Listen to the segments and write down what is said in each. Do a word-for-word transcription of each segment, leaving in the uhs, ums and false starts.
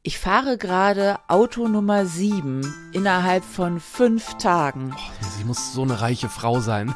Ich fahre gerade Auto Nummer sieben innerhalb von fünf Tagen. Oh, sie muss so eine reiche Frau sein.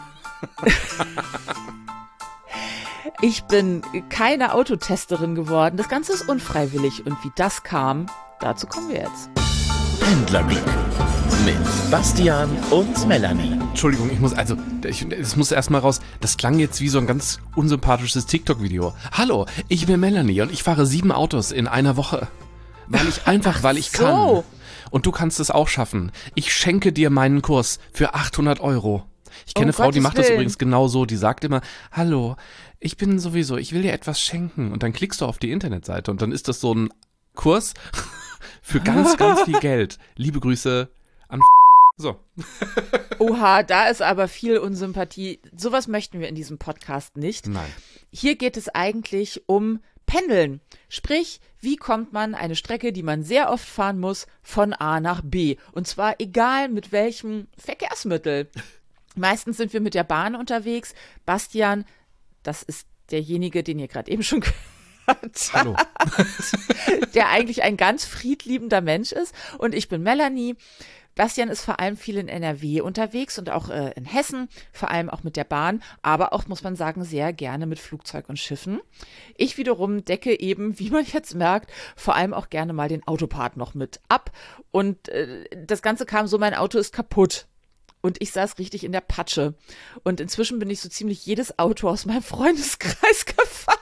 Ich bin keine Autotesterin geworden. Das Ganze ist unfreiwillig. Und wie das kam, dazu kommen wir jetzt. Pendlerglück mit Bastian und Melanie. Entschuldigung, ich muss, also, ich, es muss erst mal raus, das klang jetzt wie so ein ganz unsympathisches TikTok-Video. Hallo, ich bin Melanie und ich fahre sieben Autos in einer Woche. Weil ich einfach, weil ich so. kann. Und du kannst es auch schaffen. Ich schenke dir meinen Kurs für achthundert Euro. Ich kenne eine Um Frau, die Gottes macht das Willen. übrigens genau so. Die sagt immer, hallo, ich bin sowieso, ich will dir etwas schenken. Und dann klickst du auf die Internetseite und dann ist das so ein Kurs für ganz, ganz viel Geld. Liebe Grüße an so. Oha, da ist aber viel Unsympathie. Sowas möchten wir in diesem Podcast nicht. Nein. Hier geht es eigentlich um Pendeln. Sprich, wie kommt man eine Strecke, die man sehr oft fahren muss, von A nach B? Und zwar egal mit welchem Verkehrsmittel. Meistens sind wir mit der Bahn unterwegs. Bastian, das ist derjenige, den ihr gerade eben schon gehört habt, Hallo. der eigentlich ein ganz friedliebender Mensch ist. Und ich bin Melanie. Bastian ist vor allem viel in N R W unterwegs und auch äh, in Hessen, vor allem auch mit der Bahn, aber auch, muss man sagen, sehr gerne mit Flugzeug und Schiffen. Ich wiederum decke eben, wie man jetzt merkt, vor allem auch gerne mal den Autopart noch mit ab. Und äh, das Ganze kam so, mein Auto ist kaputt. Und ich saß richtig in der Patsche. Und inzwischen bin ich so ziemlich jedes Auto aus meinem Freundeskreis gefahren.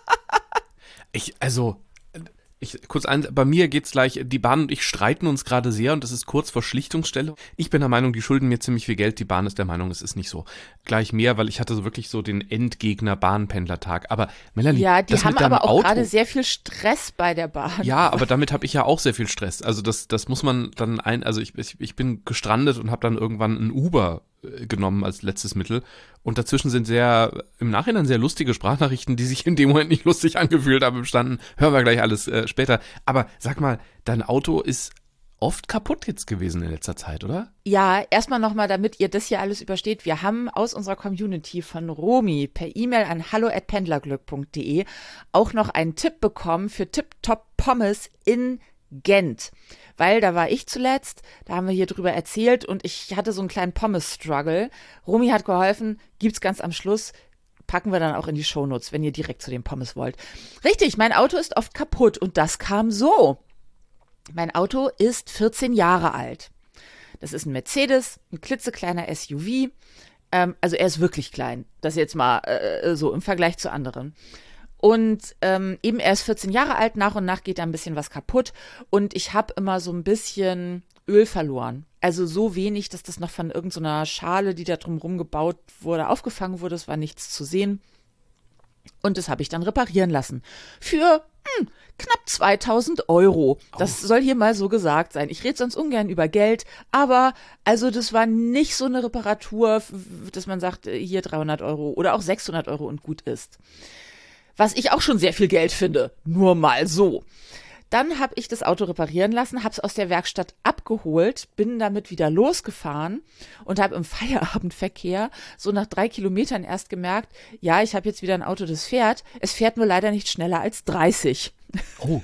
Ich, also, ich, kurz ein, bei mir geht's gleich, die Bahn und ich streiten uns gerade sehr und das ist kurz vor Schlichtungsstelle. Ich bin der Meinung, die schulden mir ziemlich viel Geld, die Bahn ist der Meinung, es ist nicht so. Gleich mehr, weil ich hatte so wirklich so den Endgegner Bahnpendlertag. Aber Melanie, Ja, die das haben mit deinem aber auch Auto, gerade sehr viel Stress bei der Bahn. ja, aber damit habe ich ja auch sehr viel Stress. Also das, das muss man dann ein, also ich, ich, ich bin gestrandet und habe dann irgendwann ein Uber äh, genommen als letztes Mittel. Und dazwischen sind sehr, im Nachhinein sehr lustige Sprachnachrichten, die sich in dem Moment nicht lustig angefühlt haben, bestanden. Hören wir gleich alles äh, später. Aber sag mal, dein Auto ist oft kaputt jetzt gewesen in letzter Zeit, oder? Ja, erstmal nochmal, damit ihr das hier alles übersteht. Wir haben aus unserer Community von Romy per E-Mail an hallo at pendlerglück punkt de auch noch einen Tipp bekommen für Tip-Top Pommes in Gent. Weil da war ich zuletzt, da haben wir hier drüber erzählt und ich hatte so einen kleinen Pommes-Struggle. Romy hat geholfen, gibt's ganz am Schluss, packen wir dann auch in die Shownotes, wenn ihr direkt zu den Pommes wollt. Richtig, mein Auto ist oft kaputt und das kam so. Mein Auto ist vierzehn Jahre alt. Das ist ein Mercedes, ein klitzekleiner S U V. Ähm, also er ist wirklich klein, das jetzt mal äh, so im Vergleich zu anderen. Und ähm, eben er ist vierzehn Jahre alt, nach und nach geht da ein bisschen was kaputt und ich habe immer so ein bisschen Öl verloren. Also so wenig, dass das noch von irgendeiner Schale, die da drumherum gebaut wurde, aufgefangen wurde. Es war nichts zu sehen. Und das habe ich dann reparieren lassen. Für hm, knapp zweitausend Euro. Das Oh. soll hier mal so gesagt sein. Ich rede sonst ungern über Geld, aber also das war nicht so eine Reparatur, f- dass man sagt, äh, hier dreihundert Euro oder auch sechshundert Euro und gut ist. Was ich auch schon sehr viel Geld finde. Nur mal so. Dann habe ich das Auto reparieren lassen, habe es aus der Werkstatt abgeholt, bin damit wieder losgefahren und habe im Feierabendverkehr so nach drei Kilometern erst gemerkt, ja, ich habe jetzt wieder ein Auto, das fährt. Es fährt nur leider nicht schneller als dreißig. Oh.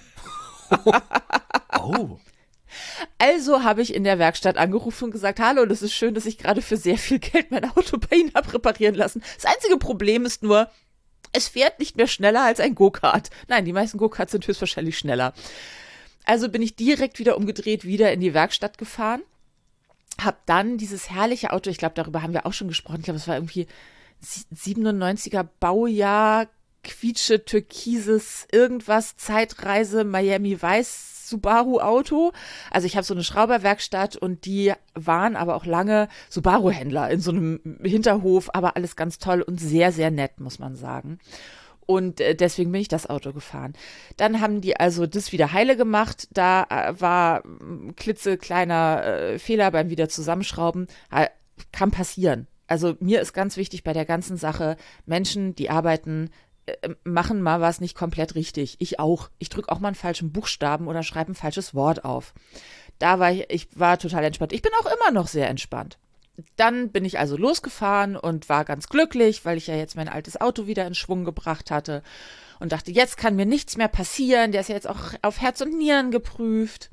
Oh. Also habe ich in der Werkstatt angerufen und gesagt, hallo, das ist schön, dass ich gerade für sehr viel Geld mein Auto bei Ihnen habe reparieren lassen. Das einzige Problem ist nur, es fährt nicht mehr schneller als ein Go-Kart. Nein, die meisten Go-Karts sind höchstwahrscheinlich schneller. Also bin ich direkt wieder umgedreht, wieder in die Werkstatt gefahren. Hab dann dieses herrliche Auto, ich glaube, darüber haben wir auch schon gesprochen, ich glaube, es war irgendwie siebenundneunziger Baujahr, quietsche, türkises, irgendwas, Zeitreise, Miami Weiß, Subaru-Auto. Also ich habe so eine Schrauberwerkstatt und die waren aber auch lange Subaru-Händler in so einem Hinterhof, aber alles ganz toll und sehr, sehr nett, muss man sagen. Und äh, deswegen bin ich das Auto gefahren. Dann haben die also das wieder heile gemacht. Da äh, war ein klitzekleiner äh, Fehler beim wieder zusammenschrauben. Äh, kann passieren. Also mir ist ganz wichtig bei der ganzen Sache, Menschen, die arbeiten, machen mal was nicht komplett richtig. Ich auch. Ich drücke auch mal einen falschen Buchstaben oder schreibe ein falsches Wort auf. Da war ich, ich war total entspannt. Ich bin auch immer noch sehr entspannt. Dann bin ich also losgefahren und war ganz glücklich, weil ich ja jetzt mein altes Auto wieder in Schwung gebracht hatte. und dachte, jetzt kann mir nichts mehr passieren. Der ist ja jetzt auch auf Herz und Nieren geprüft.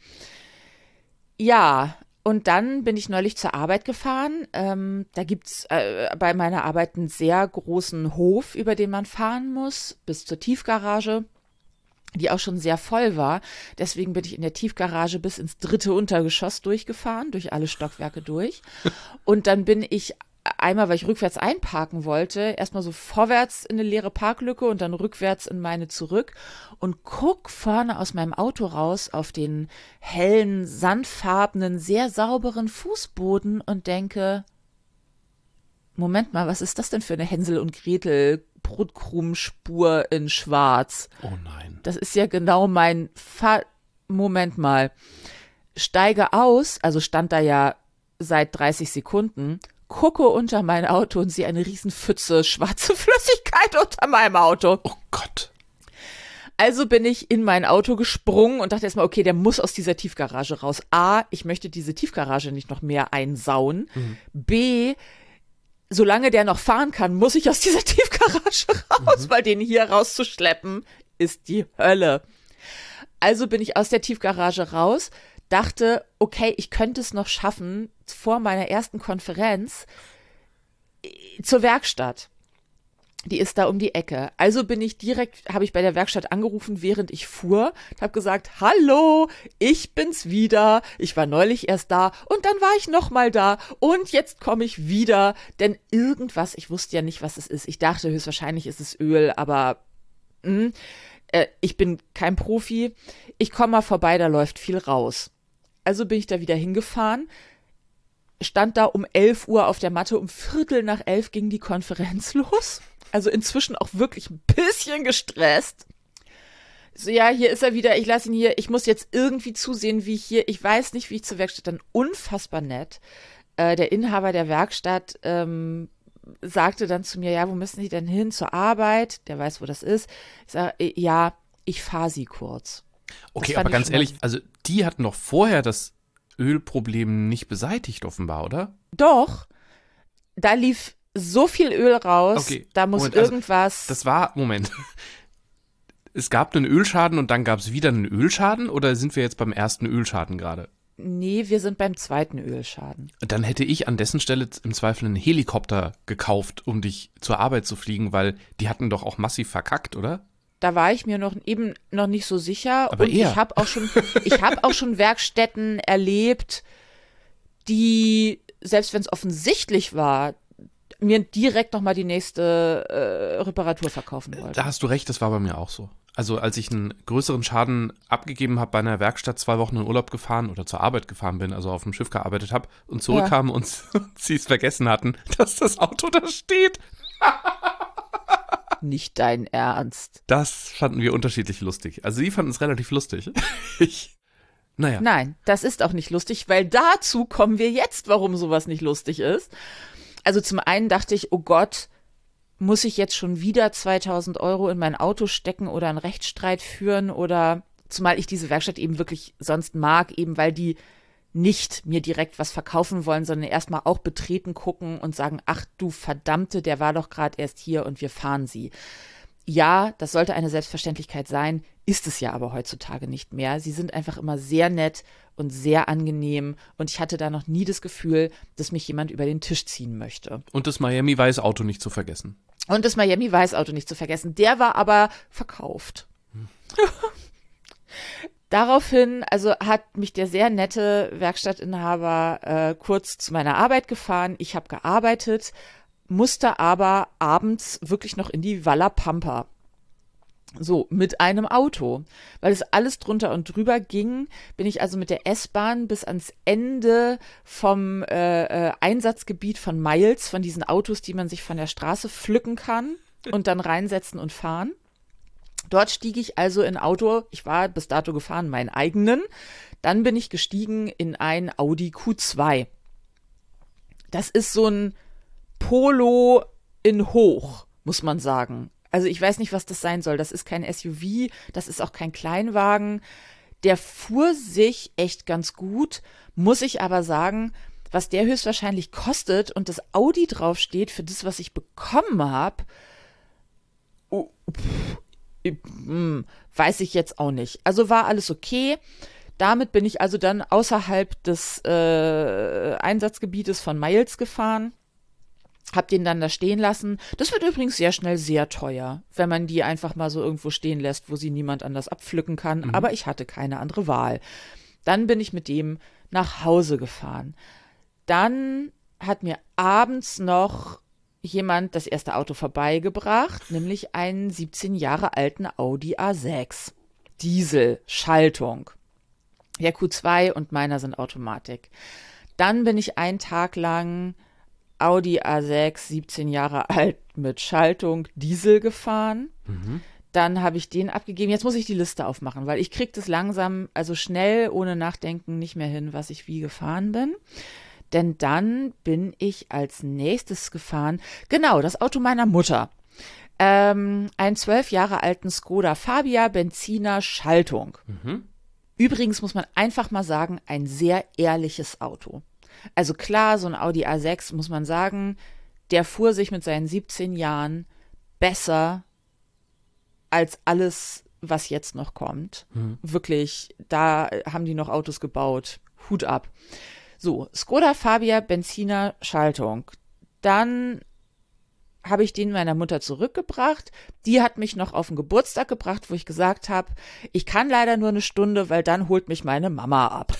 Ja, und dann bin ich neulich zur Arbeit gefahren. Ähm, da gibt's äh, bei meiner Arbeit einen sehr großen Hof, über den man fahren muss, bis zur Tiefgarage, die auch schon sehr voll war. Deswegen bin ich in der Tiefgarage bis ins dritte Untergeschoss durchgefahren, durch alle Stockwerke durch. Und dann bin ich einmal, weil ich rückwärts einparken wollte, erstmal so vorwärts in eine leere Parklücke und dann rückwärts in meine zurück und guck vorne aus meinem Auto raus auf den hellen, sandfarbenen, sehr sauberen Fußboden und denke, Moment mal, was ist das denn für eine Hänsel und Gretel Brotkrumenspur in Schwarz? Oh nein. Das ist ja genau mein Fa- Moment mal. Steige aus, also stand da ja seit dreißig Sekunden, gucke unter mein Auto und sehe eine riesen Pfütze schwarze Flüssigkeit unter meinem Auto. Oh Gott. Also bin ich in mein Auto gesprungen und dachte erstmal, okay, der muss aus dieser Tiefgarage raus. A, ich möchte diese Tiefgarage nicht noch mehr einsauen. Mhm. B, solange der noch fahren kann, muss ich aus dieser Tiefgarage raus, mhm. weil den hier rauszuschleppen ist die Hölle. Also bin ich aus der Tiefgarage raus, dachte, okay, ich könnte es noch schaffen, vor meiner ersten Konferenz zur Werkstatt. Die ist da um die Ecke. Also bin ich direkt, habe ich bei der Werkstatt angerufen, während ich fuhr, habe gesagt, hallo, ich bin's wieder. Ich war neulich erst da und dann war ich nochmal da und jetzt komme ich wieder. Denn irgendwas, ich wusste ja nicht, was es ist. Ich dachte, höchstwahrscheinlich ist es Öl, aber mh, äh, ich bin kein Profi. Ich komme mal vorbei, da läuft viel raus. Also bin ich da wieder hingefahren, stand da um elf Uhr auf der Matte, um Viertel nach elf ging die Konferenz los. Also inzwischen auch wirklich ein bisschen gestresst. So, ja, hier ist er wieder, ich lasse ihn hier, ich muss jetzt irgendwie zusehen, wie ich hier, ich weiß nicht, wie ich zur Werkstatt, dann unfassbar nett. Äh, der Inhaber der Werkstatt ähm, sagte dann zu mir, ja, wo müssen Sie denn hin, zur Arbeit? Der weiß, wo das ist. Ich sage, ja, ich fahre Sie kurz. Okay, aber ganz ehrlich, also die hatten doch vorher das Ölproblem nicht beseitigt offenbar, oder? Doch, da lief so viel Öl raus, okay. da muss Moment, irgendwas… Also, das war, Moment, es gab einen Ölschaden und dann gab es wieder einen Ölschaden oder sind wir jetzt beim ersten Ölschaden gerade? Nee, wir sind beim zweiten Ölschaden. Dann hätte ich an dessen Stelle im Zweifel einen Helikopter gekauft, um dich zur Arbeit zu fliegen, weil die hatten doch auch massiv verkackt, oder? Da war ich mir noch eben noch nicht so sicher. Aber und eher. ich habe auch schon, ich habe auch schon Werkstätten erlebt, die, selbst wenn es offensichtlich war, mir direkt nochmal die nächste äh, Reparatur verkaufen wollten. Da hast du recht, das war bei mir auch so. Also als ich einen größeren Schaden abgegeben habe bei einer Werkstatt, zwei Wochen in Urlaub gefahren oder zur Arbeit gefahren bin, also auf dem Schiff gearbeitet habe und zurückkam ja. und sie es vergessen hatten, dass das Auto da steht. Nicht dein Ernst. Das fanden wir unterschiedlich lustig. Also die fanden es relativ lustig. Ich, naja. Nein, das ist auch nicht lustig, weil dazu kommen wir jetzt, warum sowas nicht lustig ist. Also zum einen dachte ich, oh Gott, muss ich jetzt schon wieder zweitausend Euro in mein Auto stecken oder einen Rechtsstreit führen oder, zumal ich diese Werkstatt eben wirklich sonst mag, eben weil die nicht mir direkt was verkaufen wollen, sondern erstmal auch betreten gucken und sagen, ach du Verdammte, der war doch gerade erst hier und wir fahren sie. Ja, das sollte eine Selbstverständlichkeit sein, ist es ja aber heutzutage nicht mehr. Sie sind einfach immer sehr nett und sehr angenehm und ich hatte da noch nie das Gefühl, dass mich jemand über den Tisch ziehen möchte. Und das Miami-Weiß-Auto nicht zu vergessen. Und das Miami-Weiß-Auto nicht zu vergessen. Der war aber verkauft. Hm. Daraufhin, also hat mich der sehr nette Werkstattinhaber äh, kurz zu meiner Arbeit gefahren. Ich habe gearbeitet, musste aber abends wirklich noch in die Valla Pampa. So, mit einem Auto. Weil es alles drunter und drüber ging, bin ich also mit der S-Bahn bis ans Ende vom äh, äh, Einsatzgebiet von Miles, von diesen Autos, die man sich von der Straße pflücken kann und dann reinsetzen und fahren. Dort stieg ich also in Auto, ich war bis dato gefahren, meinen eigenen. Dann bin ich gestiegen in ein Audi Q zwei. Das ist so ein Polo in hoch, muss man sagen. Also ich weiß nicht, was das sein soll. Das ist kein S U V, das ist auch kein Kleinwagen. Der fuhr sich echt ganz gut, muss ich aber sagen, was der höchstwahrscheinlich kostet und das Audi draufsteht für das, was ich bekommen habe. Oh, Hm, weiß ich jetzt auch nicht. Also war alles okay. Damit bin ich also dann außerhalb des äh, Einsatzgebietes von Miles gefahren. Hab den dann da stehen lassen. Das wird übrigens sehr schnell sehr teuer, wenn man die einfach mal so irgendwo stehen lässt, wo sie niemand anders abpflücken kann. Mhm. Aber ich hatte keine andere Wahl. Dann bin ich mit dem nach Hause gefahren. Dann hat mir abends noch jemand das erste Auto vorbeigebracht, nämlich einen siebzehn Jahre alten Audi A sechs. Diesel, Schaltung. Der Q zwei und meiner sind Automatik. Dann bin ich einen Tag lang Audi A sechs, siebzehn Jahre alt mit Schaltung, Diesel gefahren. Mhm. Dann habe ich den abgegeben. Jetzt muss ich die Liste aufmachen, weil ich kriege das langsam, also schnell, ohne Nachdenken, nicht mehr hin, was ich wie gefahren bin. Denn dann bin ich als nächstes gefahren, genau, das Auto meiner Mutter. Ähm, einen zwölf Jahre alten Skoda Fabia, Benziner, Schaltung. Mhm. Übrigens muss man einfach mal sagen, ein sehr ehrliches Auto. Also klar, so ein Audi A sechs, muss man sagen, der fuhr sich mit seinen siebzehn Jahren besser als alles, was jetzt noch kommt. Mhm. Wirklich, da haben die noch Autos gebaut. Hut ab. So, Skoda Fabia, Benziner, Schaltung. Dann habe ich den meiner Mutter zurückgebracht. Die hat mich noch auf den Geburtstag gebracht, wo ich gesagt habe, ich kann leider nur eine Stunde, weil dann holt mich meine Mama ab.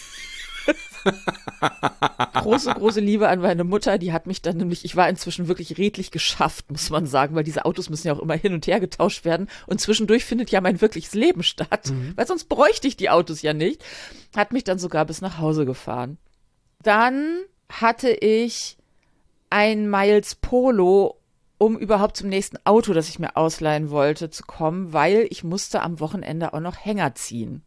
Große, große Liebe an meine Mutter, die hat mich dann nämlich, ich war inzwischen wirklich redlich geschafft, muss man sagen, weil diese Autos müssen ja auch immer hin und her getauscht werden und zwischendurch findet ja mein wirkliches Leben statt, mhm. weil sonst bräuchte ich die Autos ja nicht. Hat mich dann sogar bis nach Hause gefahren. Dann hatte ich ein Miles Polo, um überhaupt zum nächsten Auto, das ich mir ausleihen wollte, zu kommen, weil ich musste am Wochenende auch noch Hänger ziehen.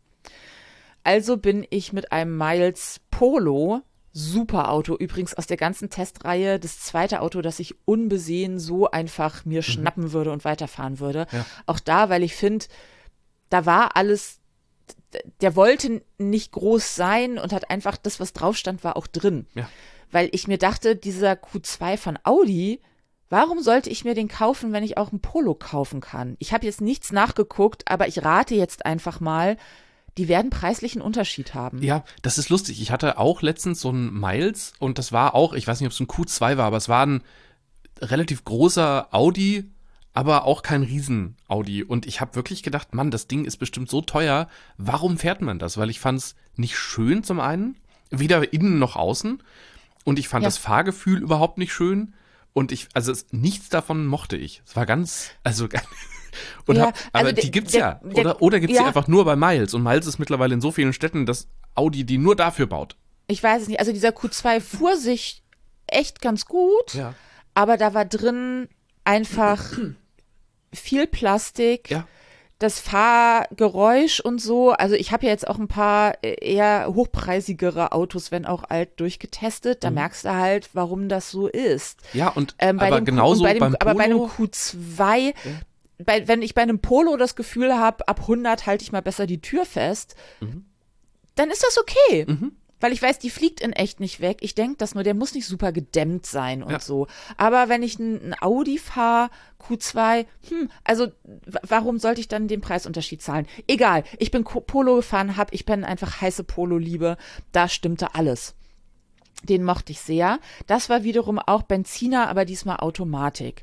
Also bin ich mit einem Miles Polo, super Auto, übrigens aus der ganzen Testreihe, das zweite Auto, das ich unbesehen so einfach mir mhm. schnappen würde und weiterfahren würde. Ja. Auch da, weil ich finde, da war alles, der wollte nicht groß sein und hat einfach das, was drauf stand, war auch drin. Ja. Weil ich mir dachte, dieser Q zwei von Audi, warum sollte ich mir den kaufen, wenn ich auch ein Polo kaufen kann? Ich habe jetzt nichts nachgeguckt, aber ich rate jetzt einfach mal, die werden preislichen Unterschied haben. Ja, das ist lustig. Ich hatte auch letztens so einen Miles und das war auch, ich weiß nicht, ob es ein Q zwei war, aber es war ein relativ großer Audi, aber auch kein Riesen-Audi. Und ich habe wirklich gedacht, Mann, das Ding ist bestimmt so teuer. Warum fährt man das? Weil ich fand es nicht schön zum einen, weder innen noch außen. Und ich fand ja. das Fahrgefühl überhaupt nicht schön. Und ich, also es, nichts davon mochte ich. Es war ganz, also und ja, hab, aber also die gibt's der, ja. Der, oder oder gibt's ja. die einfach nur bei Miles. Und Miles ist mittlerweile in so vielen Städten, dass Audi die nur dafür baut. Ich weiß es nicht. Also dieser Q zwei fuhr sich echt ganz gut. Ja. Aber da war drin einfach viel Plastik. Ja. Das Fahrgeräusch und so, also ich habe ja jetzt auch ein paar eher hochpreisigere Autos, wenn auch alt, durchgetestet. Da mhm. merkst du halt, warum das so ist. Ja, und ähm, bei aber dem, genauso bei dem, beim Polo. Aber bei einem Q zwei, ja. bei, wenn ich bei einem Polo das Gefühl habe, ab hundert halte ich mal besser die Tür fest, mhm. dann ist das okay. Mhm. Weil ich weiß, die fliegt in echt nicht weg. Ich denke das nur, der muss nicht super gedämmt sein und ja. so. Aber wenn ich einen Audi fahre, Q zwei, hm, also w- warum sollte ich dann den Preisunterschied zahlen? Egal, ich bin Polo gefahren, hab, ich bin einfach heiße Polo-Liebe. Da stimmte alles. Den mochte ich sehr. Das war wiederum auch Benziner, aber diesmal Automatik.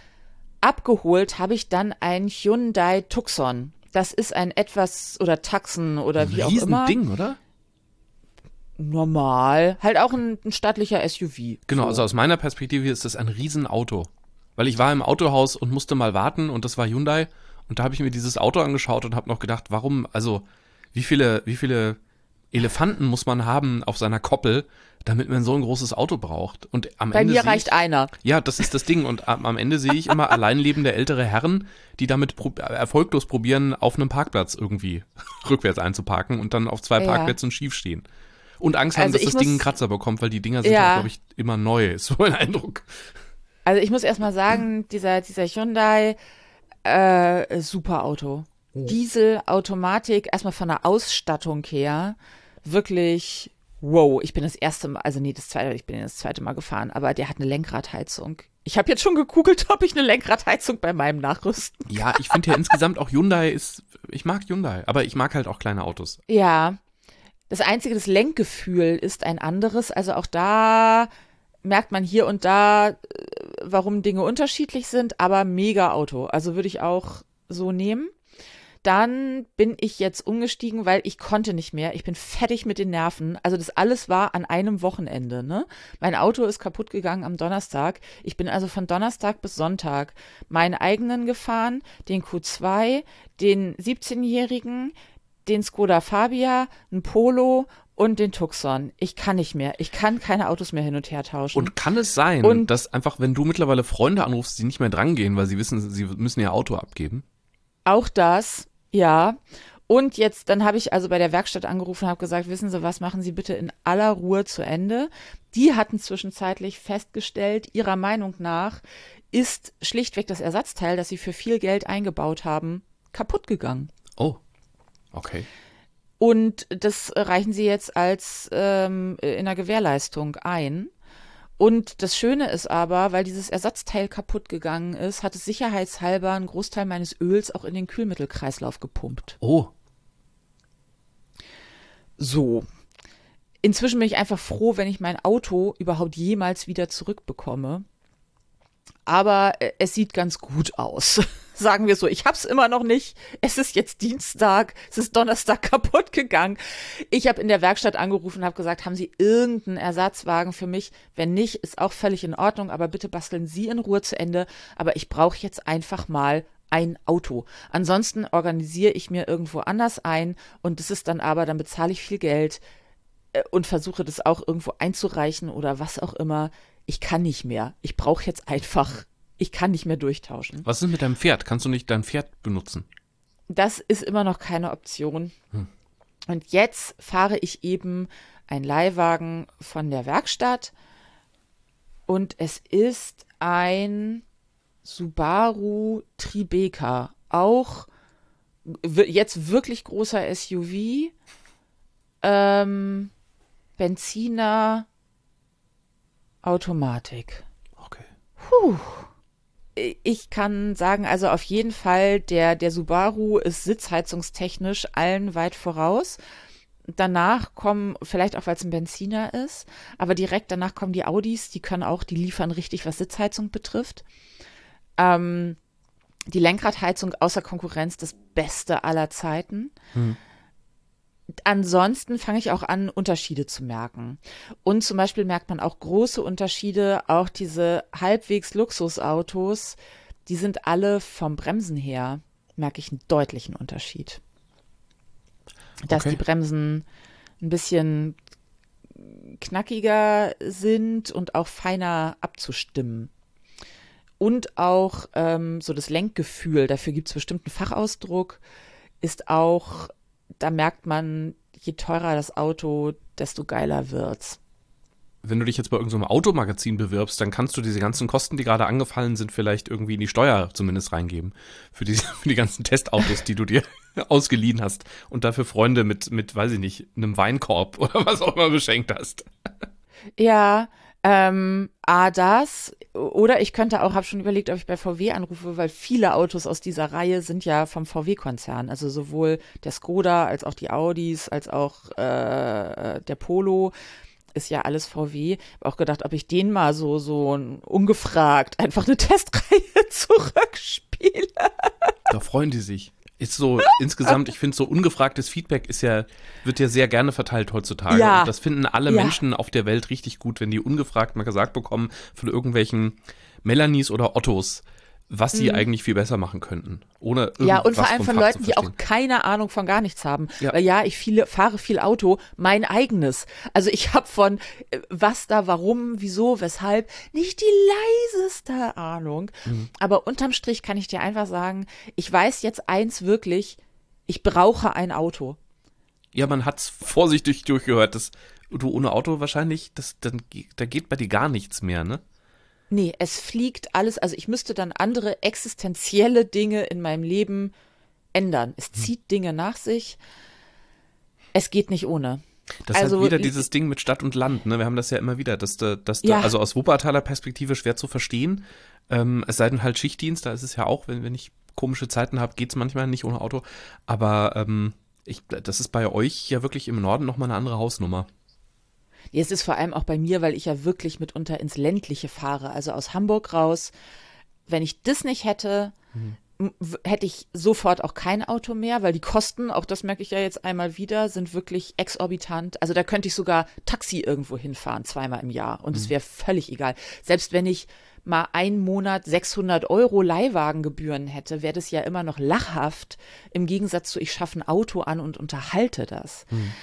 Abgeholt habe ich dann ein Hyundai Tucson. Das ist ein etwas, oder Tucson oder wie auch immer. Riesending, oder? Normal. Halt auch ein, ein stattlicher S U V. Genau, so. Also aus meiner Perspektive ist das ein Riesenauto. Weil ich war im Autohaus und musste mal warten und das war Hyundai. Und da habe ich mir dieses Auto angeschaut und habe noch gedacht, warum, also wie viele, wie viele Elefanten muss man haben auf seiner Koppel, damit man so ein großes Auto braucht. Und am Bei Ende mir reicht ich, einer. Ja, das ist das Ding. Und am, am Ende sehe ich immer alleinlebende ältere Herren, die damit pro, erfolglos probieren, auf einem Parkplatz irgendwie rückwärts einzuparken und dann auf zwei ja. Parkplätzen schief stehen. Und Angst haben, also dass das muss, Ding einen Kratzer bekommt, weil die Dinger sind ja, glaube ich, immer neu. Ist so ein Eindruck. Also ich muss erst mal sagen, dieser, dieser Hyundai, äh, super Auto. Oh. Diesel, Automatik, erstmal von der Ausstattung her, wirklich, wow. Ich bin das erste Mal, also nee, das zweite, ich bin das zweite Mal gefahren, aber der hat eine Lenkradheizung. Ich habe jetzt schon gegoogelt, ob ich eine Lenkradheizung bei meinem nachrüsten kann. Ja, ich finde ja insgesamt auch Hyundai ist, ich mag Hyundai, aber ich mag halt auch kleine Autos. Ja, das einzige, das Lenkgefühl ist ein anderes. Also auch da merkt man hier und da, warum Dinge unterschiedlich sind, aber mega Auto. Also würde ich auch so nehmen. Dann bin ich jetzt umgestiegen, weil ich konnte nicht mehr. Ich bin fertig mit den Nerven. Also das alles war an einem Wochenende, ne? Mein Auto ist kaputt gegangen am Donnerstag. Ich bin also von Donnerstag bis Sonntag meinen eigenen gefahren, den Q zwei, den siebzehnjährigen, den Skoda Fabia, ein Polo und den Tucson. Ich kann nicht mehr. Ich kann keine Autos mehr hin und her tauschen. Und kann es sein, Und- dass einfach, wenn du mittlerweile Freunde anrufst, die nicht mehr drangehen, weil sie wissen, sie müssen ihr Auto abgeben? Auch das, ja. Und jetzt, dann habe ich also bei der Werkstatt angerufen und habe gesagt, wissen Sie was, machen Sie bitte in aller Ruhe zu Ende. Die hatten zwischenzeitlich festgestellt, ihrer Meinung nach ist schlichtweg das Ersatzteil, das sie für viel Geld eingebaut haben, kaputt gegangen. Oh, okay. Und das reichen sie jetzt als ähm, in der Gewährleistung ein. Und das Schöne ist aber, weil dieses Ersatzteil kaputt gegangen ist, hat es sicherheitshalber einen Großteil meines Öls auch in den Kühlmittelkreislauf gepumpt. Oh, So. Inzwischen bin ich einfach froh, wenn ich mein Auto überhaupt jemals wieder zurückbekomme. Aber äh, es sieht ganz gut aus. Sagen wir so, ich hab's immer noch nicht. Es ist jetzt Dienstag, es ist Donnerstag kaputt gegangen. Ich habe in der Werkstatt angerufen und habe gesagt, haben Sie irgendeinen Ersatzwagen für mich? Wenn nicht, ist auch völlig in Ordnung, aber bitte basteln Sie in Ruhe zu Ende. Aber ich brauche jetzt einfach mal ein Auto. Ansonsten organisiere ich mir irgendwo anders ein und das ist dann aber, dann bezahle ich viel Geld äh, und versuche das auch irgendwo einzureichen oder was auch immer. Ich kann nicht mehr. Ich brauche jetzt einfach, ich kann nicht mehr durchtauschen. was ist mit deinem Pferd? Kannst du nicht dein Pferd benutzen? Das ist immer noch keine Option. Hm. Und jetzt fahre ich eben einen Leihwagen von der Werkstatt und es ist ein Subaru Tribeca. Auch w- jetzt wirklich großer S U V, ähm, Benziner, Automatik. Okay. Ich kann sagen, also auf jeden Fall, der, der Subaru ist sitzheizungstechnisch allen weit voraus. Danach kommen, vielleicht auch weil es ein Benziner ist, aber direkt danach kommen die Audis, die können auch, die liefern richtig, was Sitzheizung betrifft. Ähm, die Lenkradheizung außer Konkurrenz, das Beste aller Zeiten. Hm. Ansonsten fange ich auch an, Unterschiede zu merken. Und zum Beispiel merkt man auch große Unterschiede, auch diese halbwegs Luxusautos, die sind alle vom Bremsen her, merke ich einen deutlichen Unterschied. Dass Okay. die Bremsen ein bisschen knackiger sind und auch feiner abzustimmen. Und auch ähm, so das Lenkgefühl, dafür gibt es bestimmten Fachausdruck, ist auch, da merkt man, je teurer das Auto, desto geiler wird's. Wenn du dich jetzt bei irgendeinem Automagazin bewirbst, dann kannst du diese ganzen Kosten, die gerade angefallen sind, vielleicht irgendwie in die Steuer zumindest reingeben. Für die, für die ganzen Testautos, die du dir ausgeliehen hast und dafür Freunde mit, mit, weiß ich nicht, einem Weinkorb oder was auch immer beschenkt hast. Ja, ähm, A, das. Oder ich könnte auch, habe schon überlegt, ob ich bei V W anrufe, weil viele Autos aus dieser Reihe sind ja vom V W-Konzern. Also sowohl der Skoda als auch die Audis, als auch äh, der Polo. Ist ja alles V W. Hab auch gedacht, ob ich denen mal so, so ein- ungefragt einfach eine Testreihe zurückspiele. Da freuen die sich. Ist so insgesamt, ich finde so ungefragtes Feedback ist ja, wird ja sehr gerne verteilt heutzutage. Ja. Und das finden alle Ja. Menschen auf der Welt richtig gut, wenn die ungefragt mal gesagt bekommen von irgendwelchen Melanies oder Ottos, was sie eigentlich viel besser machen könnten. Ohne Ja, und irgendwas vor allem vom von Fach Leuten, zu die auch verstehen. keine Ahnung von gar nichts haben. Ja. Weil ja, ich viele, fahre viel Auto, mein eigenes. Also ich habe von äh, was da, warum, wieso, weshalb, nicht die leiseste Ahnung. Mhm. Aber unterm Strich kann ich dir einfach sagen, ich weiß jetzt eins wirklich, ich brauche ein Auto. Ja, man hat's vorsichtig durchgehört, dass du ohne Auto wahrscheinlich, das, dann, ge- da geht bei dir gar nichts mehr, ne? Nee, es fliegt alles, also ich müsste dann andere existenzielle Dinge in meinem Leben ändern. Es zieht Dinge nach sich. Es geht nicht ohne. Das ist Also, halt wieder dieses Ding mit Stadt und Land, ne? Wir haben das ja immer wieder, dass da, dass da, Ja. also aus Wuppertaler Perspektive schwer zu verstehen. Ähm, es sei denn halt Schichtdienst, da ist es ja auch, wenn, wenn ich komische Zeiten habe, geht's manchmal nicht ohne Auto. Aber ähm, ich, das ist bei euch ja wirklich im Norden nochmal eine andere Hausnummer. Ja, es ist vor allem auch bei mir, weil ich ja wirklich mitunter ins Ländliche fahre, also aus Hamburg raus. Wenn ich das nicht hätte, m- w- hätte ich sofort auch kein Auto mehr, weil die Kosten, auch das merke ich ja jetzt einmal wieder, sind wirklich exorbitant. Also da könnte ich sogar Taxi irgendwo hinfahren, zweimal im Jahr und es wäre völlig egal. Selbst wenn ich mal einen Monat sechshundert Euro Leihwagengebühren hätte, wäre das ja immer noch lachhaft, im Gegensatz zu ich schaffe ein Auto an und unterhalte das.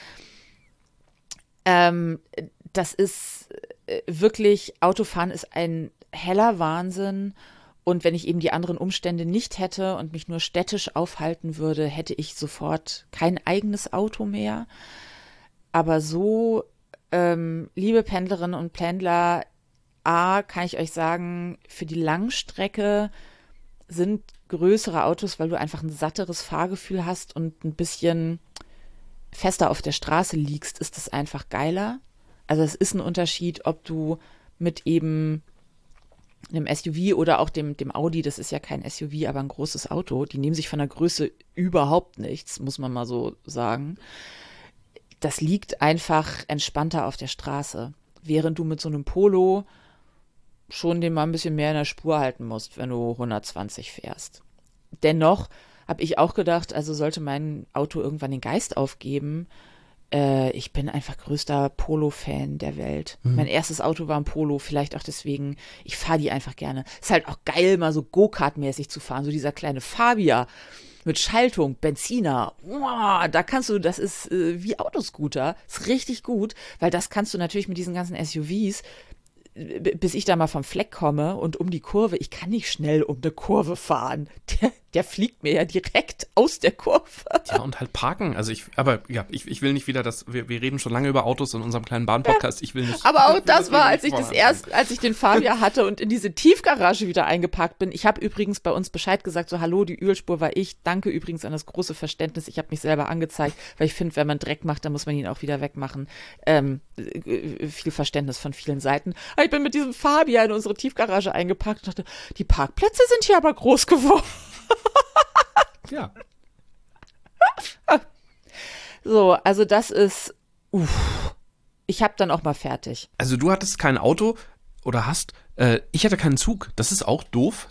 Ähm, das ist äh, wirklich, Autofahren ist ein heller Wahnsinn. Und wenn ich eben die anderen Umstände nicht hätte und mich nur städtisch aufhalten würde, hätte ich sofort kein eigenes Auto mehr. Aber so, ähm, liebe Pendlerinnen und Pendler, A, kann ich euch sagen, für die Langstrecke sind größere Autos, weil du einfach ein satteres Fahrgefühl hast und ein bisschen fester auf der Straße liegst, ist es einfach geiler. Also es ist ein Unterschied, ob du mit eben einem S U V oder auch dem, dem Audi, das ist ja kein S U V, aber ein großes Auto, die nehmen sich von der Größe überhaupt nichts, muss man mal so sagen. Das liegt einfach entspannter auf der Straße, während du mit so einem Polo schon den mal ein bisschen mehr in der Spur halten musst, wenn du hundertzwanzig fährst. Dennoch habe ich auch gedacht, also sollte mein Auto irgendwann den Geist aufgeben, äh, ich bin einfach größter Polo-Fan der Welt. Mhm. Mein erstes Auto war ein Polo, vielleicht auch deswegen, ich fahre die einfach gerne. Ist halt auch geil, mal so Go-Kart-mäßig zu fahren, so dieser kleine Fabia mit Schaltung, Benziner, wow, da kannst du, das ist äh, wie Autoscooter, ist richtig gut, weil das kannst du natürlich mit diesen ganzen S U Vs, bis ich da mal vom Fleck komme und um die Kurve, ich kann nicht schnell um eine Kurve fahren. Der, der fliegt mir ja direkt aus der Kurve. Ja, und halt parken. Also ich, aber ja, ich, ich will nicht wieder, dass wir, wir reden schon lange über Autos in unserem kleinen Bahn-Podcast. Ich will nicht. Aber auch das war, als ich das erst, als ich den Fabia hatte und in diese Tiefgarage wieder eingeparkt bin. Ich habe übrigens bei uns Bescheid gesagt, so hallo, die Ölspur war ich. Danke übrigens an das große Verständnis. Ich habe mich selber angezeigt, weil ich finde, wenn man Dreck macht, dann muss man ihn auch wieder wegmachen. Ähm, viel Verständnis von vielen Seiten. Aber ich bin mit diesem Fabia in unsere Tiefgarage eingeparkt und dachte, die Parkplätze sind hier aber groß geworden. Ja. So, also das ist, uff, ich habe dann auch mal fertig. Also du hattest kein Auto oder hast, äh, ich hatte keinen Zug. Das ist auch doof.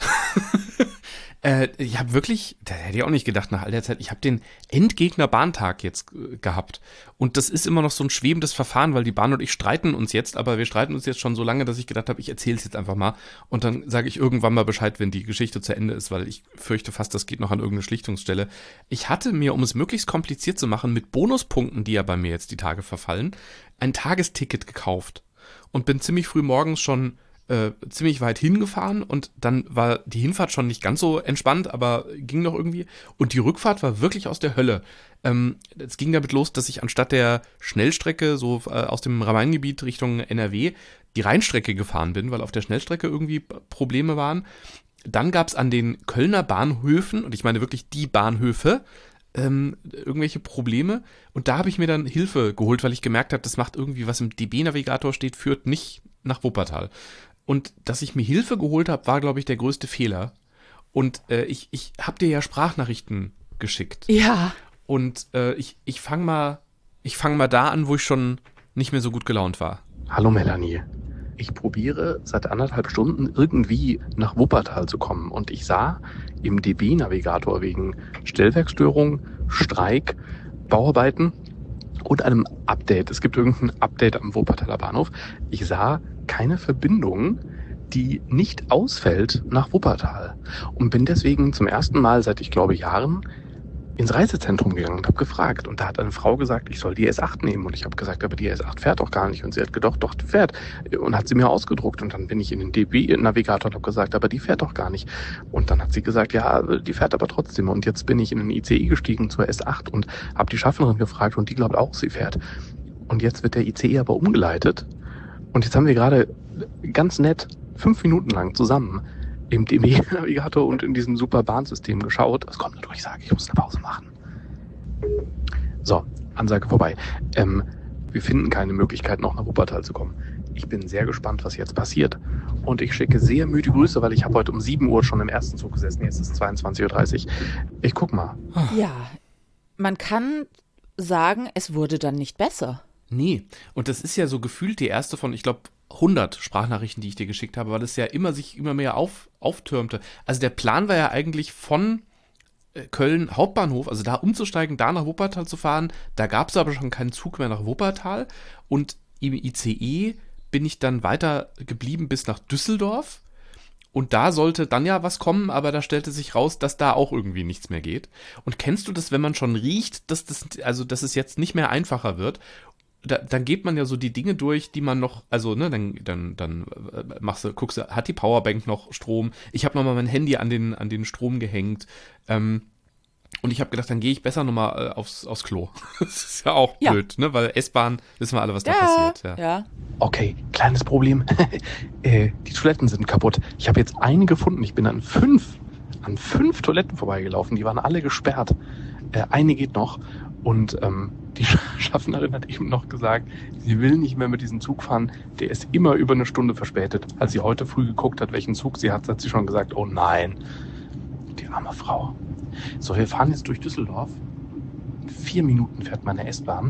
äh, ich habe wirklich, da hätte ich auch nicht gedacht nach all der Zeit, ich habe den Endgegner-Bahntag jetzt äh, gehabt. Und das ist immer noch so ein schwebendes Verfahren, weil die Bahn und ich streiten uns jetzt, aber wir streiten uns jetzt schon so lange, dass ich gedacht habe, ich erzähle es jetzt einfach mal. Und dann sage ich irgendwann mal Bescheid, wenn die Geschichte zu Ende ist, weil ich fürchte fast, das geht noch an irgendeine Schlichtungsstelle. Ich hatte mir, um es möglichst kompliziert zu machen, mit Bonuspunkten, die ja bei mir jetzt die Tage verfallen, ein Tagesticket gekauft. Und bin ziemlich früh morgens schon Äh, ziemlich weit hingefahren und dann war die Hinfahrt schon nicht ganz so entspannt, aber ging noch irgendwie. Und die Rückfahrt war wirklich aus der Hölle. Ähm, es ging damit los, dass ich anstatt der Schnellstrecke so äh, aus dem Rhein-Gebiet Richtung N R W die Rheinstrecke gefahren bin, weil auf der Schnellstrecke irgendwie Probleme waren. Dann gab es an den Kölner Bahnhöfen, und ich meine wirklich die Bahnhöfe, ähm, irgendwelche Probleme. Und da habe ich mir dann Hilfe geholt, weil ich gemerkt habe, das macht irgendwie, was im D B-Navigator steht, führt nicht nach Wuppertal. Und dass ich mir Hilfe geholt habe, war, glaube ich, der größte Fehler. Und äh, ich, ich habe dir ja Sprachnachrichten geschickt. Ja. Und äh, ich, ich fange mal, ich fang mal da an, wo ich schon nicht mehr so gut gelaunt war. Hallo Melanie. Ich probiere seit anderthalb Stunden irgendwie nach Wuppertal zu kommen. Und ich sah im D B-Navigator wegen Stellwerksstörung, Streik, Bauarbeiten und einem Update. Es gibt irgendein Update am Wuppertaler Bahnhof. Ich sah keine Verbindung, die nicht ausfällt nach Wuppertal. Und bin deswegen zum ersten Mal seit, ich glaube, Jahren ins Reisezentrum gegangen und habe gefragt. Und da hat eine Frau gesagt, ich soll die S acht nehmen. Und ich habe gesagt, aber die S acht fährt doch gar nicht. Und sie hat gedacht, doch, die fährt. Und hat sie mir ausgedruckt. Und dann bin ich in den D B-Navigator und habe gesagt, aber die fährt doch gar nicht. Und dann hat sie gesagt, ja, die fährt aber trotzdem. Und jetzt bin ich in den I C E gestiegen zur S acht und habe die Schaffnerin gefragt und die glaubt auch, sie fährt. Und jetzt wird der I C E aber umgeleitet. Und jetzt haben wir gerade ganz nett fünf Minuten lang zusammen im D B-Navigator und in diesem super Bahnsystem geschaut. Es kommt eine Durchsage, ich muss eine Pause machen. So, Ansage vorbei. Ähm, Wir finden keine Möglichkeit, noch nach Wuppertal zu kommen. Ich bin sehr gespannt, was jetzt passiert. Und ich schicke sehr müde Grüße, weil ich habe heute um sieben Uhr schon im ersten Zug gesessen. Jetzt ist es zweiundzwanzig Uhr dreißig. Ich guck mal. Ja, man kann sagen, es wurde dann nicht besser. Nee, und das ist ja so gefühlt die erste von, ich glaube, hundert Sprachnachrichten, die ich dir geschickt habe, weil es ja immer sich immer mehr auf, auftürmte. Also der Plan war ja eigentlich von Köln Hauptbahnhof, also da umzusteigen, da nach Wuppertal zu fahren. Da gab es aber schon keinen Zug mehr nach Wuppertal. Und im I C E bin ich dann weiter geblieben bis nach Düsseldorf. Und da sollte dann ja was kommen, aber da stellte sich raus, dass da auch irgendwie nichts mehr geht. Und kennst du das, wenn man schon riecht, dass das, also dass es jetzt nicht mehr einfacher wird? Da, dann geht man ja so die Dinge durch, die man noch, also ne, dann, dann, dann machst du, guckst du, hat die Powerbank noch Strom? Ich habe nochmal mein Handy an den, an den Strom gehängt. Ähm, und ich habe gedacht, dann gehe ich besser nochmal äh, aufs, aufs Klo. Das ist ja auch ja. blöd, ne? Weil S-Bahn, wissen wir alle, was ja, da passiert. Ja. ja. Okay, kleines Problem. äh, die Toiletten sind kaputt. Ich habe jetzt eine gefunden. Ich bin an fünf, an fünf Toiletten vorbeigelaufen. Die waren alle gesperrt. Äh, eine geht noch. Und ähm, die Schaffnerin hat eben noch gesagt, sie will nicht mehr mit diesem Zug fahren. Der ist immer über eine Stunde verspätet. Als sie heute früh geguckt hat, welchen Zug sie hat, hat sie schon gesagt, oh nein, die arme Frau. So, wir fahren jetzt durch Düsseldorf. In vier Minuten fährt meine S-Bahn.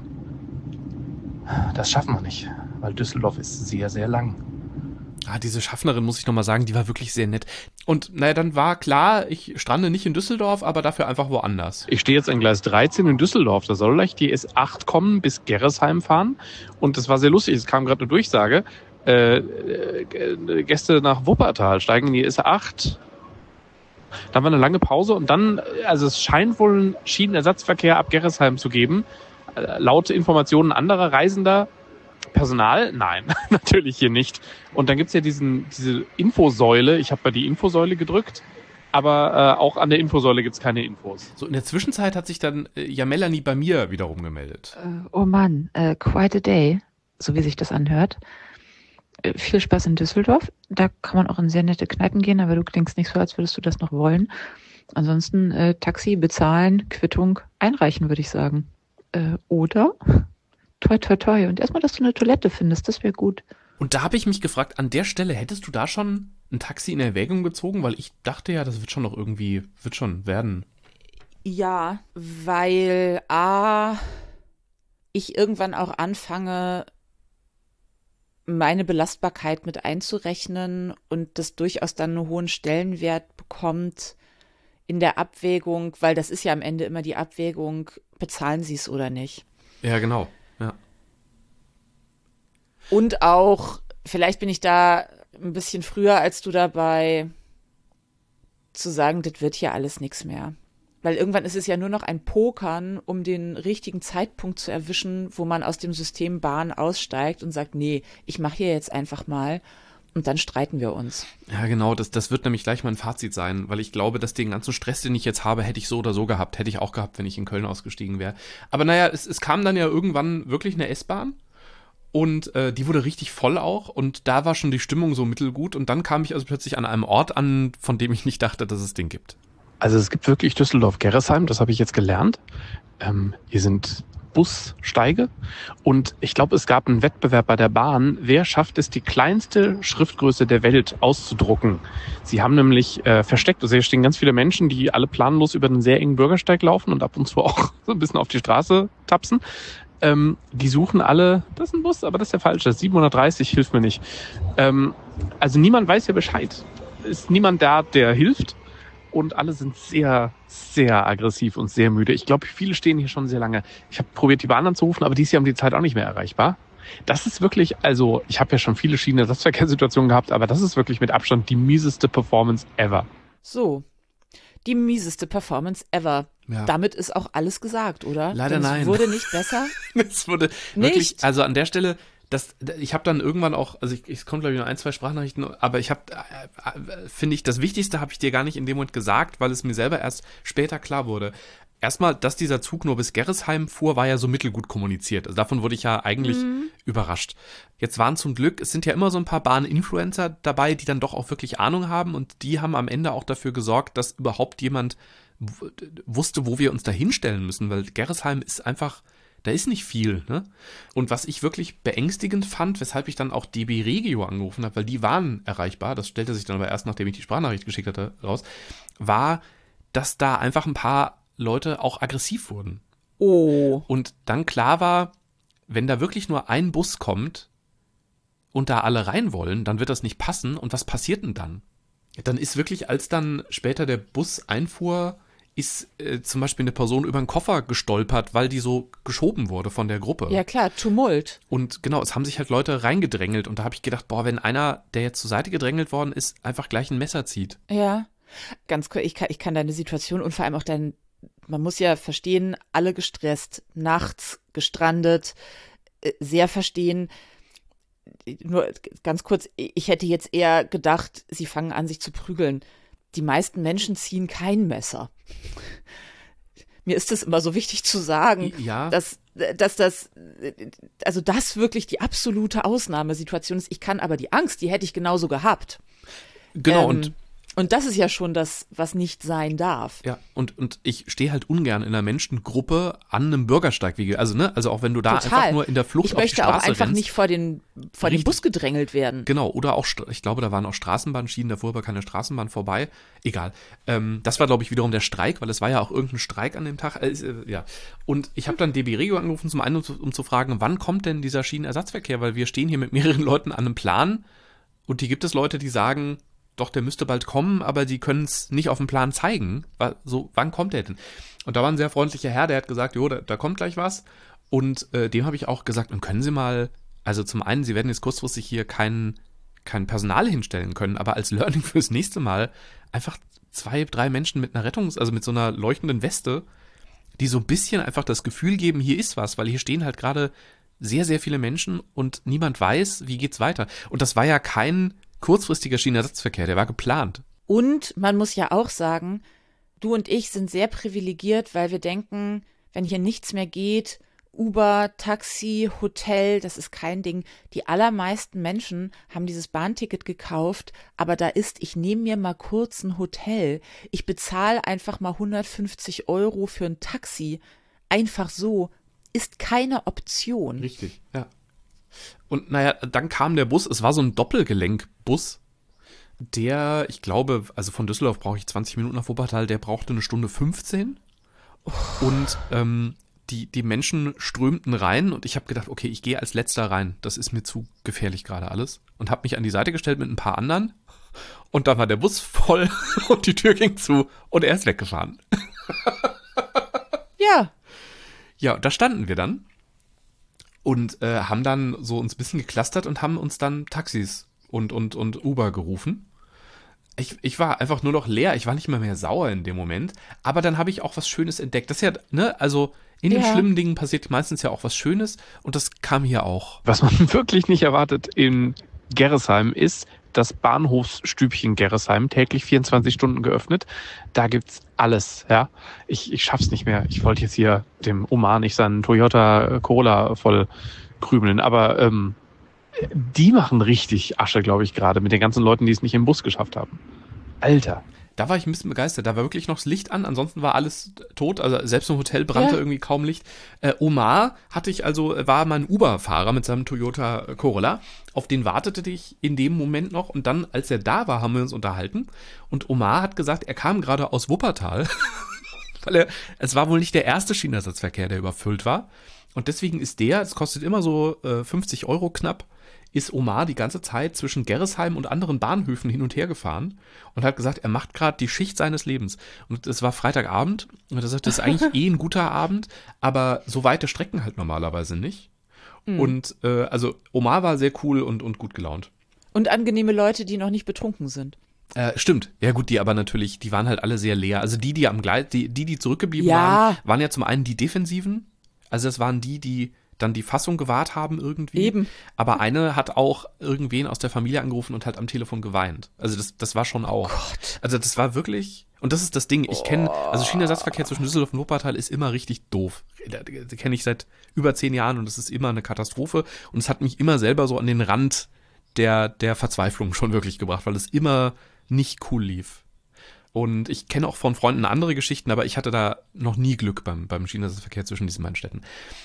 Das schaffen wir nicht, weil Düsseldorf ist sehr, sehr lang. Ah, diese Schaffnerin, muss ich nochmal sagen, die war wirklich sehr nett. Und naja, dann war klar, ich strande nicht in Düsseldorf, aber dafür einfach woanders. Ich stehe jetzt an Gleis dreizehn in Düsseldorf. Da soll gleich die S acht kommen, bis Gerresheim fahren. Und das war sehr lustig. Es kam gerade eine Durchsage. Äh, äh, Gäste nach Wuppertal steigen in die S acht. Dann war eine lange Pause und dann, also es scheint wohl einen Schienenersatzverkehr ab Gerresheim zu geben. Äh, laut Informationen anderer Reisender. Personal? Nein, natürlich hier nicht. Und dann gibt's ja diesen, diese Infosäule. Ich habe bei die Infosäule gedrückt, aber äh, auch an der Infosäule gibt's keine Infos. So, in der Zwischenzeit hat sich dann äh, ja Melanie bei mir wiederum gemeldet. Uh, oh Mann, uh, quite a day, so wie sich das anhört. Uh, viel Spaß in Düsseldorf. Da kann man auch in sehr nette Kneipen gehen, aber du klingst nicht so, als würdest du das noch wollen. Ansonsten uh, Taxi, bezahlen, Quittung, einreichen, würde ich sagen. Uh, oder... Toi, toi, toi. Und erstmal, dass du eine Toilette findest, das wäre gut. Und da habe ich mich gefragt, an der Stelle, hättest du da schon ein Taxi in Erwägung gezogen? Weil ich dachte ja, das wird schon noch irgendwie, wird schon werden. Ja, weil A, ich irgendwann auch anfange, meine Belastbarkeit mit einzurechnen und das durchaus dann einen hohen Stellenwert bekommt in der Abwägung, weil das ist ja am Ende immer die Abwägung, bezahlen sie es oder nicht. Ja, genau. Ja. Und auch, vielleicht bin ich da ein bisschen früher als du dabei, zu sagen, das wird hier alles nichts mehr. Weil irgendwann ist es ja nur noch ein Pokern, um den richtigen Zeitpunkt zu erwischen, wo man aus dem System Bahn aussteigt und sagt, nee, ich mache hier jetzt einfach mal und dann streiten wir uns. Ja, genau, das, das wird nämlich gleich mein Fazit sein, weil ich glaube, dass den ganzen Stress, den ich jetzt habe, hätte ich so oder so gehabt, hätte ich auch gehabt, wenn ich in Köln ausgestiegen wäre. Aber naja, es, es kam dann ja irgendwann wirklich eine S-Bahn und äh, die wurde richtig voll auch und da war schon die Stimmung so mittelgut und dann kam ich also plötzlich an einem Ort an, von dem ich nicht dachte, dass es den gibt. Also es gibt wirklich Düsseldorf-Gerresheim, das habe ich jetzt gelernt. Ähm, hier sind Bussteige und ich glaube, es gab einen Wettbewerb bei der Bahn. Wer schafft es, die kleinste Schriftgröße der Welt auszudrucken? Sie haben nämlich äh, versteckt, also hier stehen ganz viele Menschen, die alle planlos über einen sehr engen Bürgersteig laufen und ab und zu auch so ein bisschen auf die Straße tapsen. Ähm, die suchen alle, das ist ein Bus, aber das ist der falsche, siebenhundertdreißig hilft mir nicht. Ähm, also niemand weiß ja Bescheid. Ist niemand da, der hilft. Und alle sind sehr, sehr aggressiv und sehr müde. Ich glaube, viele stehen hier schon sehr lange. Ich habe probiert, die Bahn anzurufen, aber die ist ja um die Zeit auch nicht mehr erreichbar. Das ist wirklich, also ich habe ja schon viele Schienenersatzverkehrssituationen gehabt, aber das ist wirklich mit Abstand die mieseste Performance ever. So, die mieseste Performance ever. Ja. Damit ist auch alles gesagt, oder? Leider Denn nein. Es wurde nicht besser. Es wurde Nicht? wirklich, also an der Stelle, das, ich habe dann irgendwann auch, also ich, es kommt glaube ich nur ein, zwei Sprachnachrichten, aber ich habe, äh, finde ich, das Wichtigste habe ich dir gar nicht in dem Moment gesagt, weil es mir selber erst später klar wurde. Erstmal, dass dieser Zug nur bis Gerresheim fuhr, war ja so mittelgut kommuniziert. Also davon wurde ich ja eigentlich mhm. überrascht. Jetzt waren zum Glück, es sind ja immer so ein paar Bahn-Influencer dabei, die dann doch auch wirklich Ahnung haben und die haben am Ende auch dafür gesorgt, dass überhaupt jemand w- wusste, wo wir uns da hinstellen müssen, weil Gerresheim ist einfach, Da ist nicht viel, ne? Und was ich wirklich beängstigend fand, weshalb ich dann auch D B Regio angerufen habe, weil die waren erreichbar, das stellte sich dann aber erst, nachdem ich die Sprachnachricht geschickt hatte, raus, war, dass da einfach ein paar Leute auch aggressiv wurden. Oh. Und dann klar war, wenn da wirklich nur ein Bus kommt und da alle rein wollen, dann wird das nicht passen. Und was passiert denn dann? Dann ist wirklich, als dann später der Bus einfuhr, ist äh, zum Beispiel eine Person über einen Koffer gestolpert, weil die so geschoben wurde von der Gruppe. Ja klar, Tumult. Und genau, es haben sich halt Leute reingedrängelt. Und da habe ich gedacht, boah, wenn einer, der jetzt zur Seite gedrängelt worden ist, einfach gleich ein Messer zieht. Ja, ganz kurz, ich kann, ich kann deine Situation und vor allem auch dein, man muss ja verstehen, alle gestresst, nachts gestrandet, äh, sehr verstehen. Nur ganz kurz, ich hätte jetzt eher gedacht, sie fangen an, sich zu prügeln. Die meisten Menschen ziehen kein Messer. Mir ist es immer so wichtig zu sagen, Ja. dass, dass das, also das wirklich die absolute Ausnahmesituation ist. Ich kann aber die Angst, die hätte ich genauso gehabt. Genau, Ähm, und Und das ist ja schon das, was nicht sein darf. ja, und, und ich stehe halt ungern in einer Menschengruppe an einem Bürgersteig, wie, also ne, also auch wenn du da Total. einfach nur in der Flucht Ich auf die möchte Straße auch einfach rennst, nicht vor den, vor den Richtig. Bus gedrängelt werden. Genau, oder auch, Stra- ich glaube, da waren auch Straßenbahnschienen, da fuhr aber keine Straßenbahn vorbei. Egal. Ähm, das war, glaube ich, wiederum der Streik, weil es war ja auch irgendein Streik an dem Tag. Äh, äh, ja. Und ich habe dann D B Regio angerufen, zum einen, um, zu- um zu fragen, wann kommt denn dieser Schienenersatzverkehr? Weil wir stehen hier mit mehreren Leuten an einem Plan und hier gibt es Leute, die sagen, doch, der müsste bald kommen, aber die können es nicht auf dem Plan zeigen. Wa- So, wann kommt der denn? Und da war ein sehr freundlicher Herr, der hat gesagt, jo, da, da kommt gleich was. Und äh, dem habe ich auch gesagt, und können Sie mal, also zum einen, Sie werden jetzt kurzfristig hier kein, kein Personal hinstellen können, aber als Learning fürs nächste Mal einfach zwei, drei Menschen mit einer Rettungs-, also mit so einer leuchtenden Weste, die so ein bisschen einfach das Gefühl geben, hier ist was, weil hier stehen halt gerade sehr, sehr viele Menschen und niemand weiß, wie geht's weiter. Und das war ja kein kurzfristiger Schienenersatzverkehr, der war geplant. Und man muss ja auch sagen, du und ich sind sehr privilegiert, weil wir denken, wenn hier nichts mehr geht, Uber, Taxi, Hotel, das ist kein Ding. Die allermeisten Menschen haben dieses Bahnticket gekauft, aber da ist, ich nehme mir mal kurz ein Hotel. Ich bezahle einfach mal hundertfünfzig Euro für ein Taxi. Einfach so. Ist keine Option. Richtig, ja. Und naja, dann kam der Bus, es war so ein Doppelgelenkbus, der, ich glaube, also von Düsseldorf brauche ich zwanzig Minuten nach Wuppertal, der brauchte eine Stunde fünfzehn. Und ähm, die, die Menschen strömten rein und ich habe gedacht, okay, ich gehe als letzter rein. Das ist mir zu gefährlich gerade alles. Und habe mich an die Seite gestellt mit ein paar anderen. Und dann war der Bus voll und die Tür ging zu und er ist weggefahren. Ja. Ja, da standen wir dann und äh, haben dann so uns ein bisschen geklustert und haben uns dann Taxis und, und, und Uber gerufen. Ich, ich war einfach nur noch leer, ich war nicht mal mehr sauer in dem Moment, aber dann habe ich auch was Schönes entdeckt. Das ist ja, ne, also in den Ja. schlimmen Dingen passiert meistens ja auch was Schönes und das kam hier auch. Was man wirklich nicht erwartet in Gerresheim ist das Bahnhofsstübchen Gerresheim, täglich vierundzwanzig Stunden geöffnet. Da gibt's alles, ja. Ich, ich schaff's nicht mehr. Ich wollte jetzt hier dem Omar nicht seinen Toyota Corolla voll krümeln, aber ähm, die machen richtig Asche, glaube ich, gerade mit den ganzen Leuten, die es nicht im Bus geschafft haben. Alter. Da war ich ein bisschen begeistert. Da war wirklich noch das Licht an, ansonsten war alles tot. Also selbst im Hotel brannte Ja. irgendwie kaum Licht. Äh, Omar hatte ich also, war mein Uber-Fahrer mit seinem Toyota Corolla. Auf den wartete ich in dem Moment noch und dann, als er da war, haben wir uns unterhalten. Und Omar hat gesagt, er kam gerade aus Wuppertal, weil er, es war wohl nicht der erste Schienenersatzverkehr, der überfüllt war. Und deswegen ist der, es kostet immer so äh, fünfzig Euro knapp, ist Omar die ganze Zeit zwischen Gerresheim und anderen Bahnhöfen hin und her gefahren und hat gesagt, er macht gerade die Schicht seines Lebens. Und es war Freitagabend und er sagt, das ist eigentlich eh ein guter Abend, aber so weite Strecken halt normalerweise nicht. Mhm. Und äh, also Omar war sehr cool und, und gut gelaunt. Und angenehme Leute, die noch nicht betrunken sind. Äh, stimmt. Ja gut, die aber natürlich, die waren halt alle sehr leer. Also die, die am Gleis, die, die, die zurückgeblieben Ja. waren, waren ja zum einen die Defensiven. Also das waren die, die dann die Fassung gewahrt haben irgendwie. Eben. Aber eine hat auch irgendwen aus der Familie angerufen und hat am Telefon geweint. Also das, das war schon auch. Gott. Also das war wirklich, und das ist das Ding, ich kenne, also Schienenersatzverkehr zwischen Düsseldorf und Wuppertal ist immer richtig doof. Das kenne ich seit über zehn Jahren und es ist immer eine Katastrophe. Und es hat mich immer selber so an den Rand der, der Verzweiflung schon wirklich gebracht, weil es immer nicht cool lief. Und ich kenne auch von Freunden andere Geschichten, aber ich hatte da noch nie Glück beim, beim Schienenersatzverkehr zwischen diesen beiden Städten.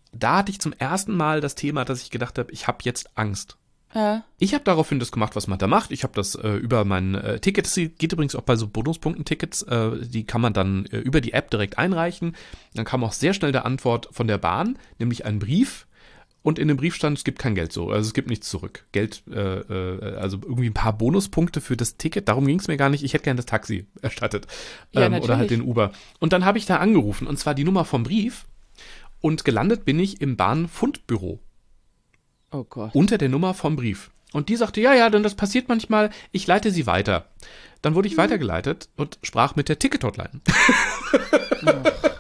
da hatte ich zum ersten Mal das Thema, dass ich gedacht habe, ich habe jetzt Angst. Ja. Ich habe daraufhin das gemacht, was man da macht. Ich habe das äh, über mein äh, Ticket, das geht übrigens auch bei so Bonuspunkten-Tickets, äh, die kann man dann äh, über die App direkt einreichen. Dann kam auch sehr schnell der Antwort von der Bahn, nämlich ein Brief. Und in dem Brief stand, es gibt kein Geld so, also es gibt nichts zurück. Geld, äh, äh, also irgendwie ein paar Bonuspunkte für das Ticket, darum ging es mir gar nicht. Ich hätte gerne das Taxi erstattet Ja, ähm, oder halt den Uber. Und dann habe ich da angerufen, und zwar die Nummer vom Brief. Und gelandet bin ich im Bahnfundbüro. Oh Gott. Unter der Nummer vom Brief. Und die sagte, ja, ja, denn das passiert manchmal, ich leite sie weiter. Dann wurde ich mhm. weitergeleitet und sprach mit der Ticket-Hotline. Oh.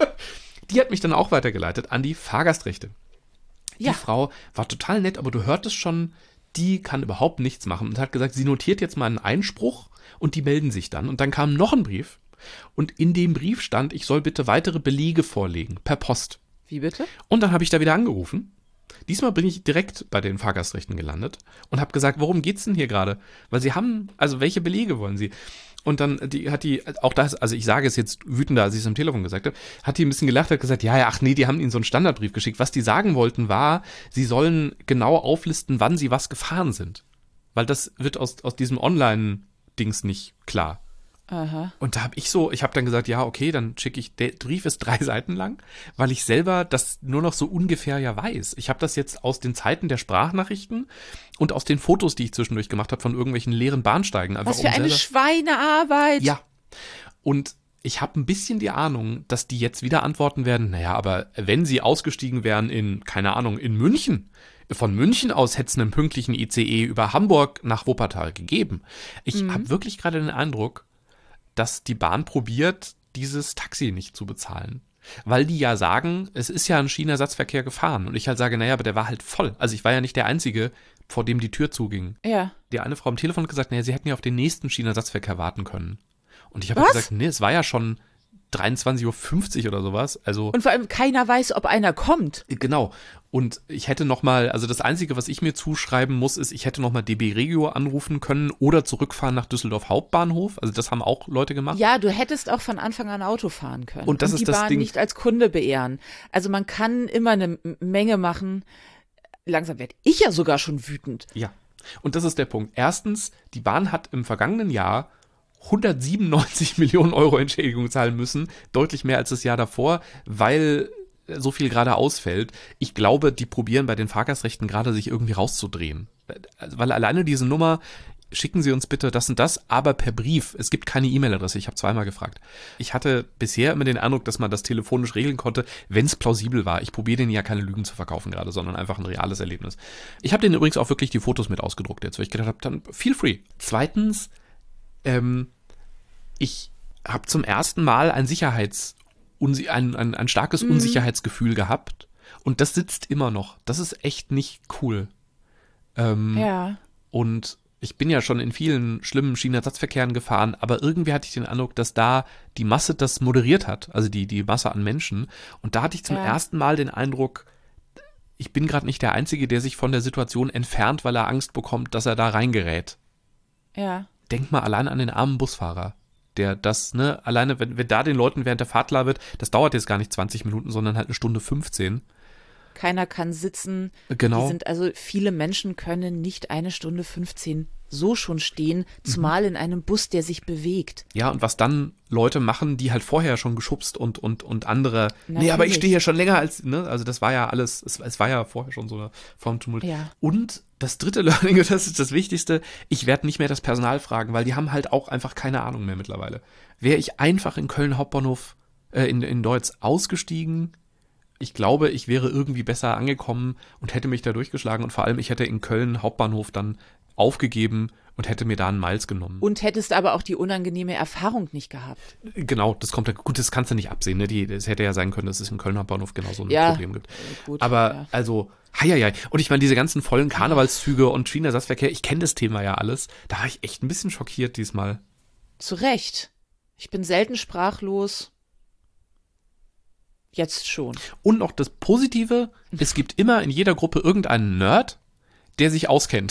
Die hat mich dann auch weitergeleitet an die Fahrgastrechte. Ja. Die Frau war total nett, aber du hörtest schon, die kann überhaupt nichts machen und hat gesagt, sie notiert jetzt mal einen Einspruch und die melden sich dann. Und dann kam noch ein Brief und in dem Brief stand, ich soll bitte weitere Belege vorlegen, per Post. Wie bitte? Und dann habe ich da wieder angerufen. Diesmal bin ich direkt bei den Fahrgastrechten gelandet und habe gesagt, worum geht's denn hier gerade? Weil sie haben, also welche Belege wollen sie? Und dann die, hat die, auch das, also ich sage es jetzt wütender, als ich es am Telefon gesagt habe, hat die ein bisschen gelacht, hat gesagt, ja, ja, ach nee, die haben ihnen so einen Standardbrief geschickt. Was die sagen wollten war, sie sollen genau auflisten, wann sie was gefahren sind. Weil das wird aus, aus diesem Online-Dings nicht klar. Aha. Und da habe ich so, ich habe dann gesagt, ja, okay, dann schicke ich, der Brief ist drei Seiten lang, weil ich selber das nur noch so ungefähr ja weiß. Ich habe das jetzt aus den Zeiten der Sprachnachrichten und aus den Fotos, die ich zwischendurch gemacht habe von irgendwelchen leeren Bahnsteigen. Einfach Was für um eine selber, Schweinearbeit. Ja. Und ich habe ein bisschen die Ahnung, dass die jetzt wieder antworten werden, naja, aber wenn sie ausgestiegen wären in, keine Ahnung, in München, von München aus hätte es einen pünktlichen I C E über Hamburg nach Wuppertal gegeben. Ich Mhm. habe wirklich gerade den Eindruck, dass die Bahn probiert, dieses Taxi nicht zu bezahlen. Weil die ja sagen, es ist ja ein Schienenersatzverkehr gefahren. Und ich halt sage, naja, aber der war halt voll. Also ich war ja nicht der Einzige, vor dem die Tür zuging. Ja. Die eine Frau am Telefon hat gesagt, naja, sie hätten ja auf den nächsten Schienenersatzverkehr warten können. Und ich habe Was? gesagt, nee, es war ja schon dreiundzwanzig Uhr fünfzig oder sowas. Also Und vor allem keiner weiß, ob einer kommt. genau. Und ich hätte noch mal, also das Einzige, was ich mir zuschreiben muss, ist, ich hätte noch mal D B Regio anrufen können oder zurückfahren nach Düsseldorf Hauptbahnhof. Also das haben auch Leute gemacht. Ja, du hättest auch von Anfang an Auto fahren können. Und das ist die das Bahn Ding. nicht als Kunde beehren. Also man kann immer eine M- Menge machen. Langsam werde ich ja sogar schon wütend. Ja. Und das ist der Punkt. Erstens, die Bahn hat im vergangenen Jahr hundertsiebenundneunzig Millionen Euro Entschädigung zahlen müssen, deutlich mehr als das Jahr davor, weil so viel gerade ausfällt. Ich glaube, die probieren bei den Fahrgastrechten gerade sich irgendwie rauszudrehen. Weil alleine diese Nummer, schicken Sie uns bitte das und das, aber per Brief. Es gibt keine E-Mail-Adresse, ich habe zweimal gefragt. Ich hatte bisher immer den Eindruck, dass man das telefonisch regeln konnte, wenn es plausibel war. Ich probiere denen ja keine Lügen zu verkaufen gerade, sondern einfach ein reales Erlebnis. Ich habe denen übrigens auch wirklich die Fotos mit ausgedruckt jetzt, weil ich gedacht habe, dann feel free. Zweitens, ähm, ich habe zum ersten Mal ein Sicherheits- Ein, ein, ein starkes Mhm. Unsicherheitsgefühl gehabt und das sitzt immer noch. Das ist echt nicht cool. Ähm, Ja. Und ich bin ja schon in vielen schlimmen Schienenersatzverkehren gefahren, aber irgendwie hatte ich den Eindruck, dass da die Masse das moderiert hat, also die, die Masse an Menschen. Und da hatte ich zum Ja. ersten Mal den Eindruck, ich bin gerade nicht der Einzige, der sich von der Situation entfernt, weil er Angst bekommt, dass er da reingerät. Ja. Denk mal allein an den armen Busfahrer. Der das, ne, alleine, wenn, wenn da den Leuten während der Fahrt klar wird, das dauert jetzt gar nicht zwanzig Minuten, sondern halt eine Stunde fünfzehn. Keiner kann sitzen. Genau. Die sind also, viele Menschen können nicht eine Stunde fünfzehn so schon stehen, zumal in einem Bus, der sich bewegt. Ja, und was dann Leute machen, die halt vorher schon geschubst und, und, und andere, nee, Natürlich. aber ich stehe hier schon länger als, ne, also das war ja alles, es, es war ja vorher schon so eine Form Tumult. Ja. Und das dritte Learning, das ist das Wichtigste, ich werde nicht mehr das Personal fragen, weil die haben halt auch einfach keine Ahnung mehr mittlerweile. Wäre ich einfach in Köln Hauptbahnhof, äh, in, in Deutz ausgestiegen, ich glaube, ich wäre irgendwie besser angekommen und hätte mich da durchgeschlagen und vor allem, ich hätte in Köln Hauptbahnhof dann aufgegeben und hätte mir da einen Miles genommen. Und hättest aber auch die unangenehme Erfahrung nicht gehabt. Genau, das kommt ja, gut, das kannst du nicht absehen, ne? Die, das hätte ja sein können, dass es im Kölner Bahnhof genauso ein Ja, Problem gibt. gut, Aber ja. also, heieiei. Und ich meine, diese ganzen vollen Karnevalszüge und Schienenersatzverkehr, ich kenne das Thema ja alles. Da war ich echt ein bisschen schockiert diesmal. Zu Recht. Ich bin selten sprachlos. Jetzt schon. Und noch das Positive, es gibt immer in jeder Gruppe irgendeinen Nerd, der sich auskennt.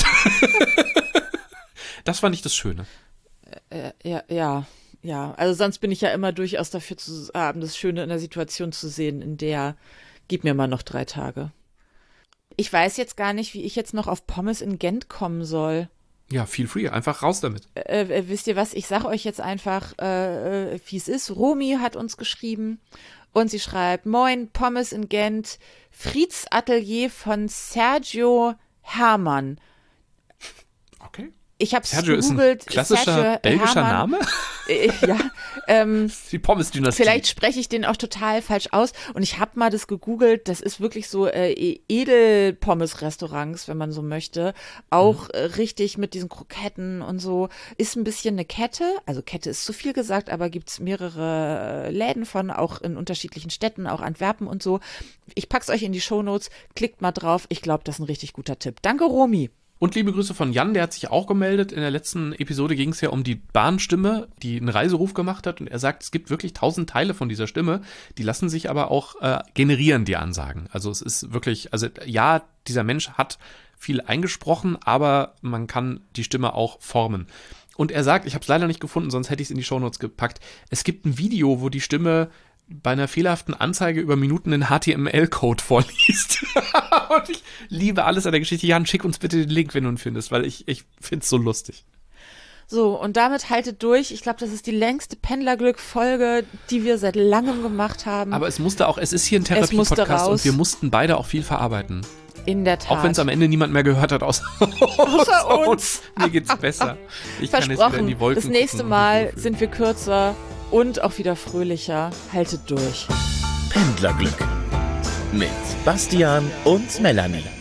Das fand ich das Schöne. Äh, ja, ja, ja. Also sonst bin ich ja immer durchaus dafür zu haben, das Schöne in der Situation zu sehen, in der Gib mir mal noch drei Tage. Ich weiß jetzt gar nicht, wie ich jetzt noch auf Pommes in Gent kommen soll. Ja, feel free, einfach raus damit. Äh, äh, wisst ihr was, ich sage euch jetzt einfach, äh, äh, wie es ist. Romy hat uns geschrieben und sie schreibt, moin, Pommes in Gent, Frieds Atelier von Sergio Hermann. Okay. Ich habe es Sergio gegoogelt. Ist ein klassischer Sergio belgischer Hermann. Name? Äh, ja, ähm, Die Pommes-Dynastie. vielleicht spreche ich den auch total falsch aus. Und ich habe mal das gegoogelt. Das ist wirklich so äh, Edel-Pommes-Restaurants, wenn man so möchte. Auch mhm. äh, richtig mit diesen Kroketten und so. Ist ein bisschen eine Kette. Also Kette ist zu viel gesagt, aber gibt es mehrere äh, Läden von, auch in unterschiedlichen Städten, auch Antwerpen und so. Ich pack's euch in die Shownotes. Klickt mal drauf. Ich glaube, das ist ein richtig guter Tipp. Danke, Romy. Und liebe Grüße von Jan, der hat sich auch gemeldet. In der letzten Episode ging es ja um die Bahnstimme, die einen Reiseruf gemacht hat. Und er sagt, es gibt wirklich tausend Teile von dieser Stimme. Die lassen sich aber auch äh, generieren, die Ansagen. Also es ist wirklich, also ja, dieser Mensch hat viel eingesprochen, aber man kann die Stimme auch formen. Und er sagt, ich habe es leider nicht gefunden, sonst hätte ich es in die Shownotes gepackt. Es gibt ein Video, wo die Stimme bei einer fehlerhaften Anzeige über Minuten den H T M L-Code vorliest. Und ich liebe alles an der Geschichte. Jan, schick uns bitte den Link, wenn du ihn findest, weil ich, ich finde es so lustig. So, und damit haltet durch. Ich glaube, das ist die längste Pendlerglück-Folge, die wir seit langem gemacht haben. Aber es musste auch, es ist hier ein Therapie-Podcast und wir mussten beide auch viel verarbeiten. In der Tat. Auch wenn es am Ende niemand mehr gehört hat, außer, außer uns. Mir geht's besser. Ich kann jetzt Versprochen, wieder in die Wolken das nächste gucken Mal sind wir kürzer und auch wieder fröhlicher. Haltet durch. Pendlerglück mit Bastian und Melanie.